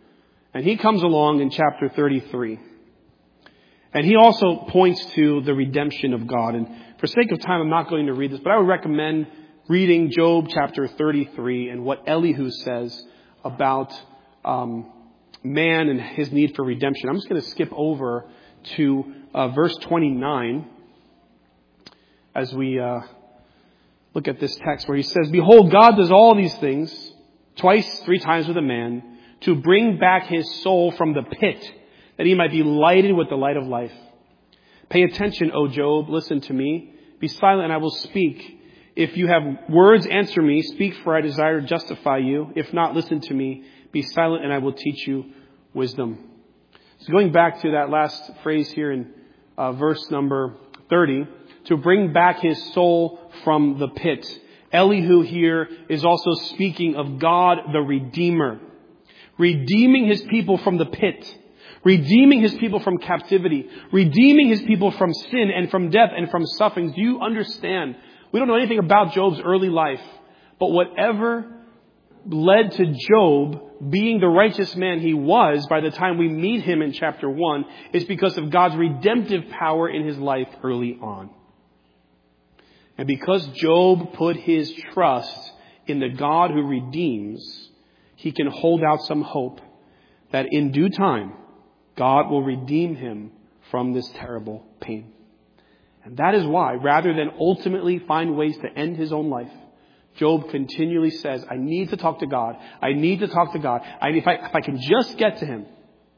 And he comes along in chapter 33. And he also points to the redemption of God. And for sake of time, I'm not going to read this, but I would recommend reading Job chapter 33 and what Elihu says about man and his need for redemption. I'm just going to skip over to verse 29 as we look at this text where he says, "Behold, God does all these things twice, 3 times with a man, to bring back his soul from the pit, that he might be lighted with the light of life. Pay attention, O Job, listen to me. Be silent and I will speak. If you have words, answer me. Speak, for I desire to justify you. If not, listen to me. Be silent and I will teach you wisdom." So going back to that last phrase here in verse number 30, to bring back his soul from the pit. Elihu here is also speaking of God the Redeemer, redeeming his people from the pit, redeeming his people from captivity, redeeming his people from sin and from death and from suffering. Do you understand? We don't know anything about Job's early life, but whatever led to Job being the righteous man he was by the time we meet him in chapter 1 is because of God's redemptive power in his life early on. And because Job put his trust in the God who redeems, he can hold out some hope that in due time, God will redeem him from this terrible pain. And that is why, rather than ultimately find ways to end his own life, Job continually says, I need to talk to God. I need to talk to God. If I can just get to him,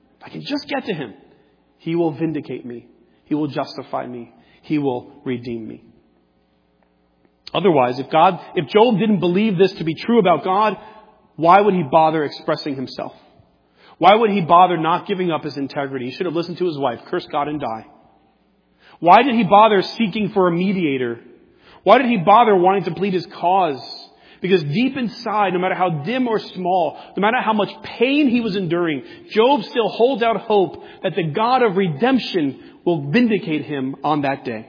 he will vindicate me. He will justify me. He will redeem me. Otherwise, if Job didn't believe this to be true about God, why would he bother expressing himself? Why would he bother not giving up his integrity? He should have listened to his wife, curse God and die. Why did he bother seeking for a mediator? Why did he bother wanting to plead his cause? Because deep inside, no matter how dim or small, no matter how much pain he was enduring, Job still holds out hope that the God of redemption will vindicate him on that day.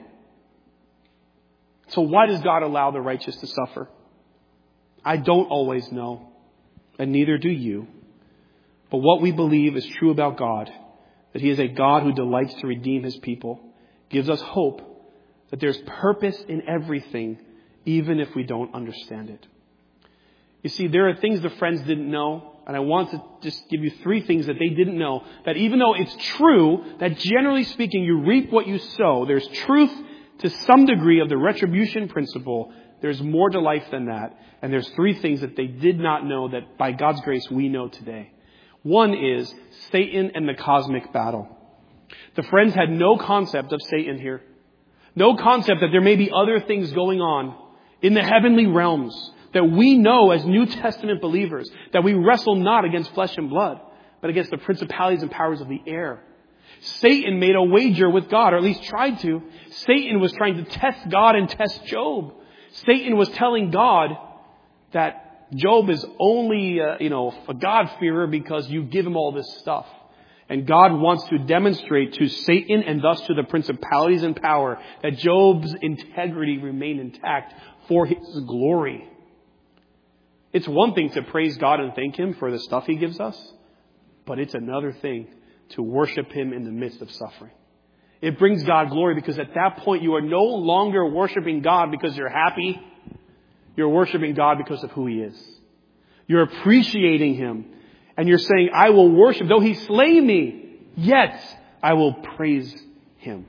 So why does God allow the righteous to suffer? I don't always know, and neither do you. But what we believe is true about God, that he is a God who delights to redeem his people, gives us hope that there's purpose in everything, even if we don't understand it. You see, there are things the friends didn't know, and I want to just give you 3 things that they didn't know, that even though it's true that generally speaking you reap what you sow, there's truth to some degree of the retribution principle. There's more to life than that. And there's 3 things that they did not know that by God's grace we know today. One is Satan and the cosmic battle. The friends had no concept of Satan here. No concept that there may be other things going on in the heavenly realms that we know as New Testament believers, that we wrestle not against flesh and blood, but against the principalities and powers of the air. Satan made a wager with God, or at leGod tried to. Satan was trying to test God and test Job. Satan was telling God that Job is only, a God-fearer because you give him all this stuff. And God wants to demonstrate to Satan and thus to the principalities and power that Job's integrity remained intact for his glory. It's one thing to praise God and thank him for the stuff he gives us, but it's another thing to worship him in the midst of suffering. It brings God glory because at that point you are no longer worshiping God because you're happy. You're worshiping God because of who he is. You're appreciating him. And you're saying, I will worship. Though he slay me, yet I will praise him.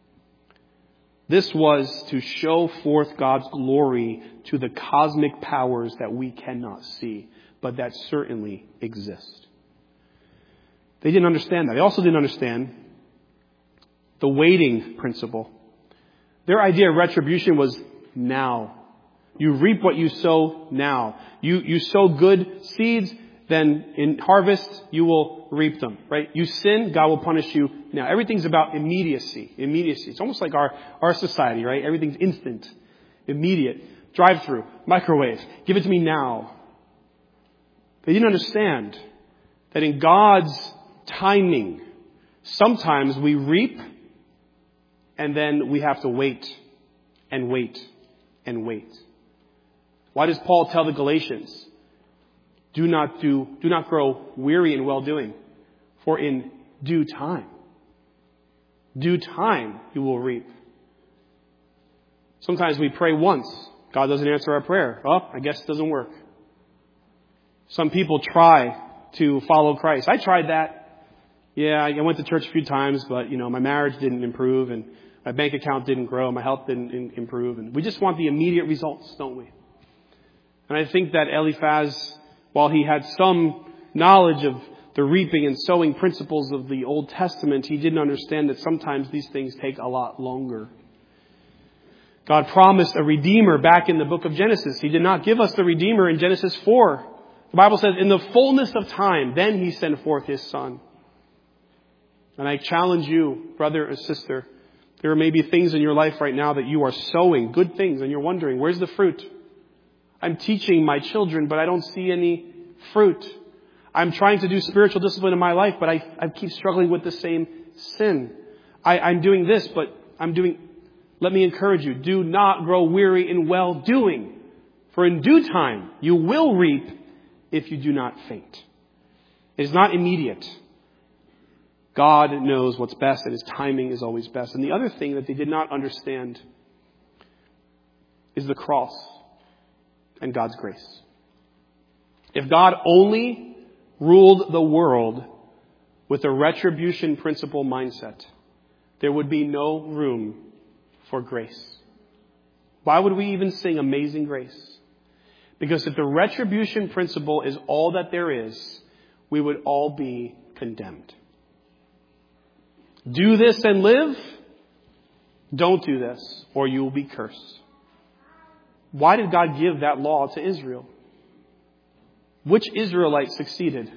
This was to show forth God's glory to the cosmic powers that we cannot see, but that certainly exist. They didn't understand that. They also didn't understand the waiting principle. Their idea of retribution was now. You reap what you sow now. You sow good seeds, then in harvest, you will reap them, right? You sin, God will punish you now. Everything's about immediacy. It's almost like our society, right? Everything's instant, immediate, drive-through, microwave. Give it to me now. They didn't understand that in God's timing, sometimes we reap and then we have to wait and wait and wait. Why does Paul tell the Galatians, do not grow weary in well-doing? For in due time you will reap. Sometimes we pray once. God doesn't answer our prayer. Oh, I guess it doesn't work. Some people try to follow Christ. I tried that. Yeah, I went to church a few times, but, my marriage didn't improve and my bank account didn't grow. My health didn't improve. And we just want the immediate results, don't we? And I think that Eliphaz, while he had some knowledge of the reaping and sowing principles of the Old Testament, he didn't understand that sometimes these things take a lot longer. God promised a Redeemer back in the book of Genesis. He did not give us the Redeemer in Genesis 4. The Bible says, in the fullness of time, then He sent forth His Son. And I challenge you, brother or sister, there may be things in your life right now that you are sowing, good things, and you're wondering, where's the fruit? I'm teaching my children, but I don't see any fruit. I'm trying to do spiritual discipline in my life, but I keep struggling with the same sin. I'm doing this, but let me encourage you, do not grow weary in well-doing. For in due time, you will reap if you do not faint. It is not immediate. God knows what's best, and His timing is always best. And the other thing that they did not understand is the cross and God's grace. If God only ruled the world with a retribution principle mindset, there would be no room for grace. Why would we even sing Amazing Grace? Because if the retribution principle is all that there is, we would all be condemned. Do this and live. Don't do this, or you will be cursed. Why did God give that law to Israel? Which Israelite succeeded?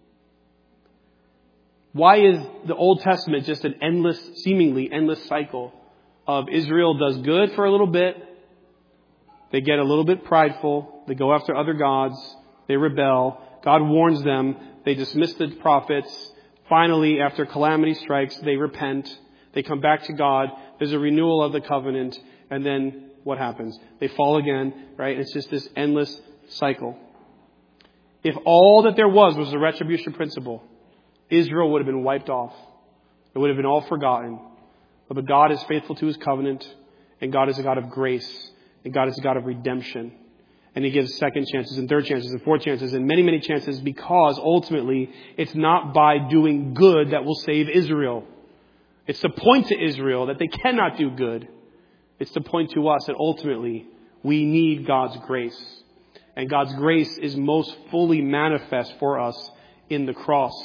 Why is the Old Testament just an seemingly endless cycle of Israel does good for a little bit, they get a little bit prideful, they go after other gods, they rebel, God warns them, they dismiss the prophets, finally, after calamity strikes, they repent, they come back to God, there's a renewal of the covenant, and then what happens? They fall again, right? It's just this endless cycle. If all that there was the retribution principle, Israel would have been wiped off. It would have been all forgotten. But God is faithful to His covenant, and God is a God of grace, and God is a God of redemption. And He gives second chances and third chances and fourth chances and many, many chances, because ultimately it's not by doing good that will save Israel. It's to point to Israel that they cannot do good. It's to point to us that ultimately we need God's grace. And God's grace is most fully manifest for us in the cross.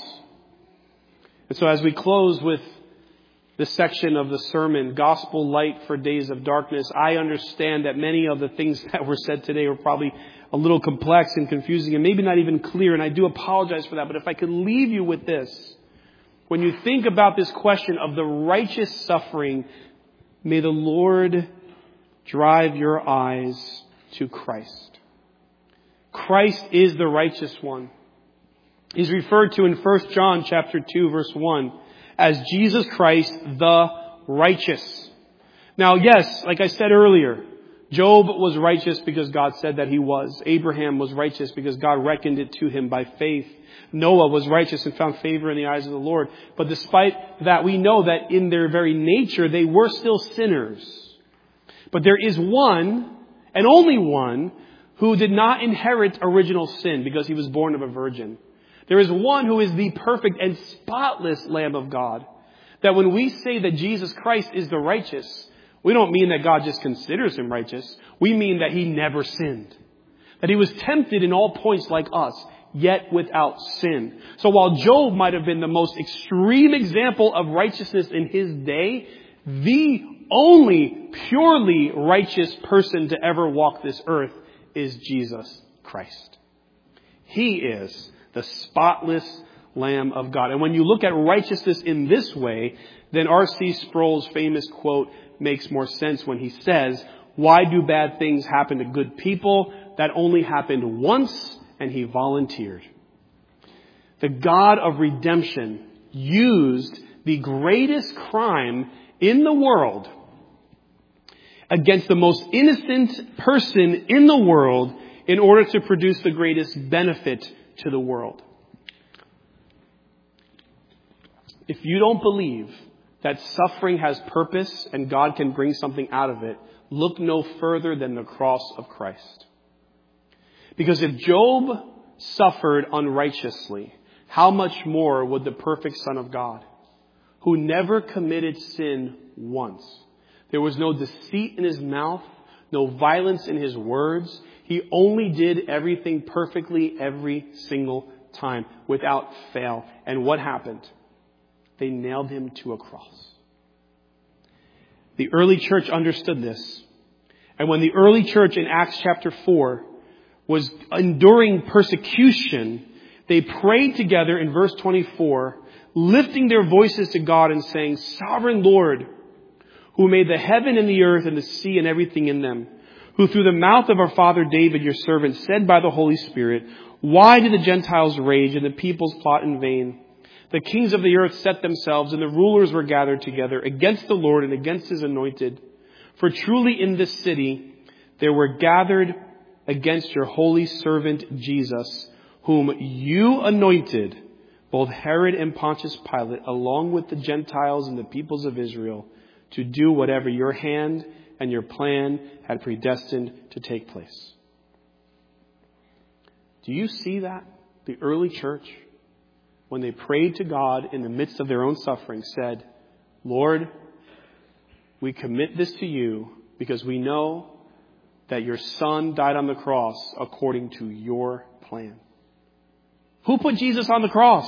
And so as we close with this section of the sermon, Gospel Light for Days of Darkness, I understand that many of the things that were said today were probably a little complex and confusing and maybe not even clear, and I do apologize for that. But if I could leave you with this, when you think about this question of the righteous suffering, may the Lord drive your eyes to Christ. Christ is the righteous one. He's referred to in 1 John chapter 2, verse 1. As Jesus Christ, the righteous. Now, yes, like I said earlier, Job was righteous because God said that he was. Abraham was righteous because God reckoned it to him by faith. Noah was righteous and found favor in the eyes of the Lord. But despite that, we know that in their very nature, they were still sinners. But there is one, and only one, who did not inherit original sin because he was born of a virgin. There is one who is the perfect and spotless Lamb of God. That when we say that Jesus Christ is the righteous, we don't mean that God just considers him righteous. We mean that he never sinned. That he was tempted in all points like us, yet without sin. So while Job might have been the most extreme example of righteousness in his day, the only purely righteous person to ever walk this earth is Jesus Christ. He is the spotless Lamb of God. And when you look at righteousness in this way, then R.C. Sproul's famous quote makes more sense when he says, "Why do bad things happen to good people? That only happened once, and he volunteered." The God of redemption used the greatest crime in the world against the most innocent person in the world in order to produce the greatest benefit to the world. If you don't believe that suffering has purpose and God can bring something out of it, look no further than the cross of Christ. Because if Job suffered unrighteously, how much more would the perfect Son of God, who never committed sin once? There was no deceit in his mouth, no violence in his words. He only did everything perfectly every single time, without fail. And what happened? They nailed him to a cross. The early church understood this. And when the early church in Acts chapter 4 was enduring persecution, they prayed together in verse 24, lifting their voices to God and saying, "Sovereign Lord, who made the heaven and the earth and the sea and everything in them, who through the mouth of our father David, your servant, said by the Holy Spirit, why do the Gentiles rage and the peoples plot in vain? The kings of the earth set themselves and the rulers were gathered together against the Lord and against his anointed. For truly in this city there were gathered against your holy servant Jesus, whom you anointed, both Herod and Pontius Pilate, along with the Gentiles and the peoples of Israel, to do whatever your hand and your plan had predestined to take place." Do you see that? The early church, when they prayed to God in the midst of their own suffering, said, "Lord, we commit this to you because we know that your Son died on the cross according to your plan." Who put Jesus on the cross?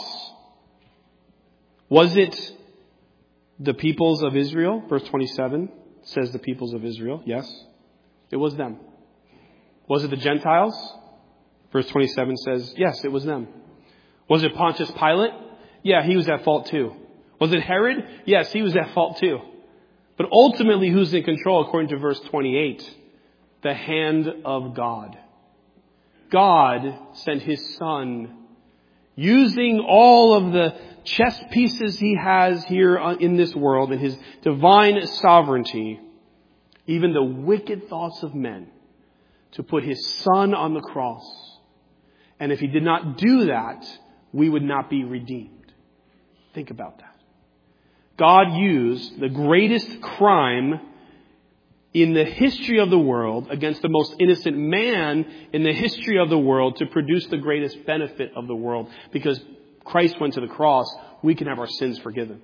Was it the peoples of Israel? Verse 27 says the peoples of Israel. Yes, it was them. Was it the Gentiles? Verse 27 says, yes, it was them. Was it Pontius Pilate? Yeah, he was at fault too. Was it Herod? Yes, he was at fault too. But ultimately, who's in control according to verse 28? The hand of God. God sent his Son, using all of the chess pieces he has here in this world and his divine sovereignty, even the wicked thoughts of men, to put his Son on the cross. And if he did not do that, we would not be redeemed. Think about that. God used the greatest crime in the history of the world against the most innocent man in the history of the world to produce the greatest benefit of the world. Because Christ went to the cross, we can have our sins forgiven.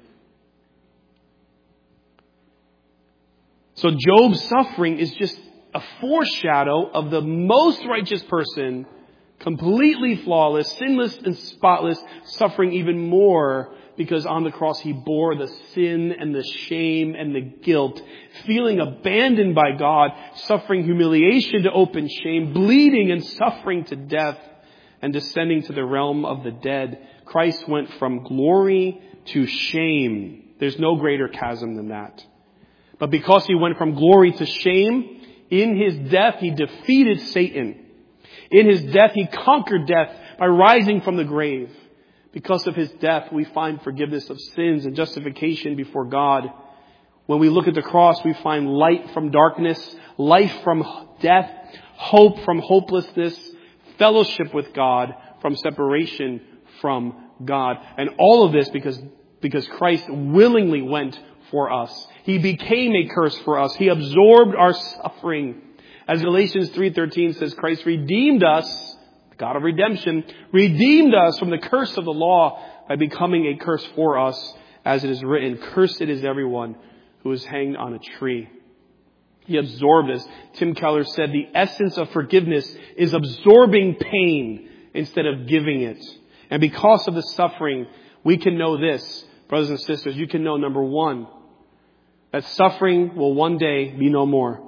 So Job's suffering is just a foreshadow of the most righteous person, completely flawless, sinless and spotless, suffering even more because on the cross he bore the sin and the shame and the guilt, feeling abandoned by God, suffering humiliation to open shame, bleeding and suffering to death, and descending to the realm of the dead. Christ went from glory to shame. There's no greater chasm than that. But because he went from glory to shame, in his death he defeated Satan. In his death he conquered death by rising from the grave. Because of his death we find forgiveness of sins and justification before God. When we look at the cross, we find light from darkness, life from death, hope from hopelessness, fellowship with God from separation from God. And all of this because Christ willingly went for us. He became a curse for us. He absorbed our suffering. As Galatians 3:13 says, Christ redeemed us, the God of redemption, redeemed us from the curse of the law by becoming a curse for us, as it is written, cursed is everyone who is hanged on a tree. He absorbed us. Tim Keller said, the essence of forgiveness is absorbing pain instead of giving it. And because of the suffering, we can know this, brothers and sisters. You can know, number one, that suffering will one day be no more.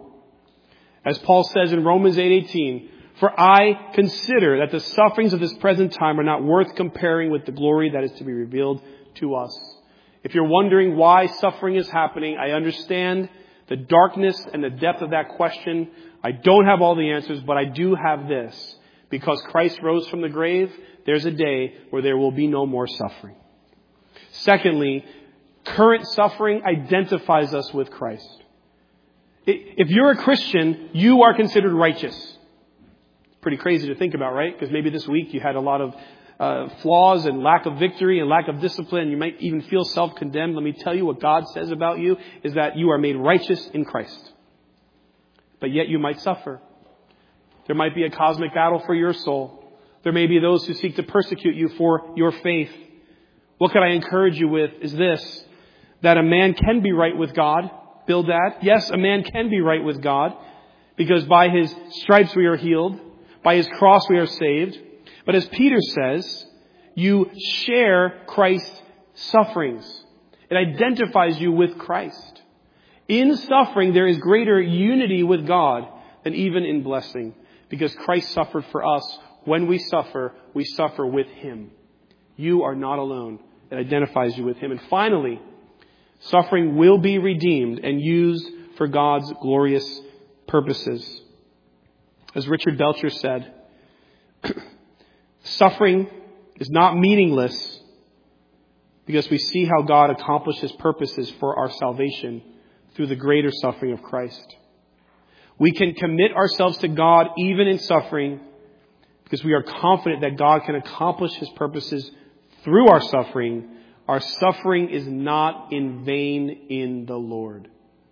As Paul says in Romans 8:18, for I consider that the sufferings of this present time are not worth comparing with the glory that is to be revealed to us. If you're wondering why suffering is happening, I understand the darkness and the depth of that question. I don't have all the answers, but I do have this. Because Christ rose from the grave, there's a day where there will be no more suffering. Secondly, current suffering identifies us with Christ. If you're a Christian, you are considered righteous. It's pretty crazy to think about, right? Because maybe this week you had a lot of flaws and lack of victory and lack of discipline. You might even feel self-condemned. Let me tell you what God says about you is that you are made righteous in Christ. But yet you might suffer. There might be a cosmic battle for your soul. There may be those who seek to persecute you for your faith. What can I encourage you with is this, that a man can be right with God. Bildad. Yes, a man can be right with God because by his stripes we are healed. By his cross we are saved. But as Peter says, you share Christ's sufferings. It identifies you with Christ. In suffering, there is greater unity with God than even in blessing. Because Christ suffered for us. When we suffer with Him. You are not alone. It identifies you with Him. And finally, suffering will be redeemed and used for God's glorious purposes. As Richard Belcher said, suffering is not meaningless because we see how God accomplished His purposes for our salvation through the greater suffering of Christ. We can commit ourselves to God even in suffering because we are confident that God can accomplish His purposes through our suffering. Our suffering is not in vain in the Lord.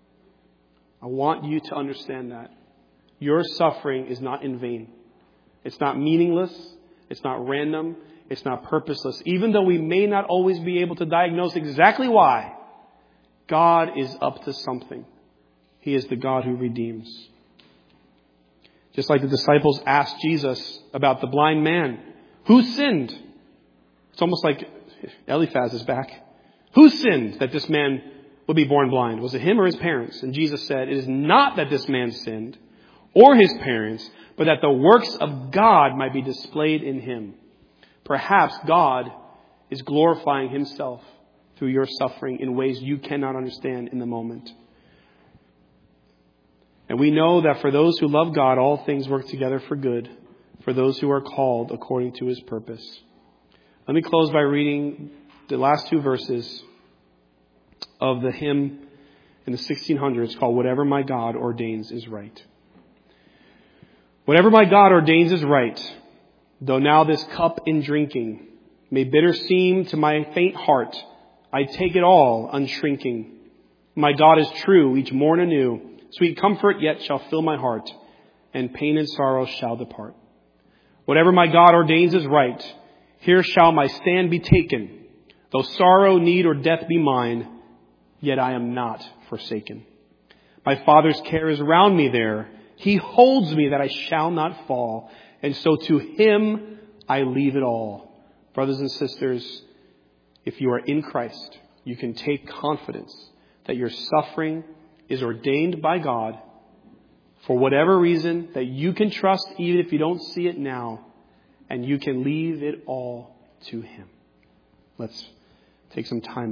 I want you to understand that. Your suffering is not in vain. It's not meaningless. It's not random. It's not purposeless. Even though we may not always be able to diagnose exactly why, God is up to something. He is the God who redeems. Just like the disciples asked Jesus about the blind man. Who sinned? It's almost like Eliphaz is back. Who sinned that this man would be born blind? Was it him or his parents? And Jesus said, it is not that this man sinned or his parents, but that the works of God might be displayed in him. Perhaps God is glorifying Himself through your suffering in ways you cannot understand in the moment. And we know that for those who love God, all things work together for good, for those who are called according to His purpose. Let me close by reading the last two verses of the hymn in the 1600s called Whatever My God Ordains Is Right. Whatever my God ordains is right, though now this cup in drinking may bitter seem to my faint heart, I take it all unshrinking. My God is true each morn anew. Sweet comfort yet shall fill my heart, and pain and sorrow shall depart. Whatever my God ordains is right, here shall my stand be taken. Though sorrow, need, or death be mine, yet I am not forsaken. My Father's care is round me there. He holds me that I shall not fall. And so to Him I leave it all. Brothers and sisters, if you are in Christ, you can take confidence that your suffering is ordained by God for whatever reason that you can trust even if you don't see it now. And you can leave it all to Him. Let's take some time.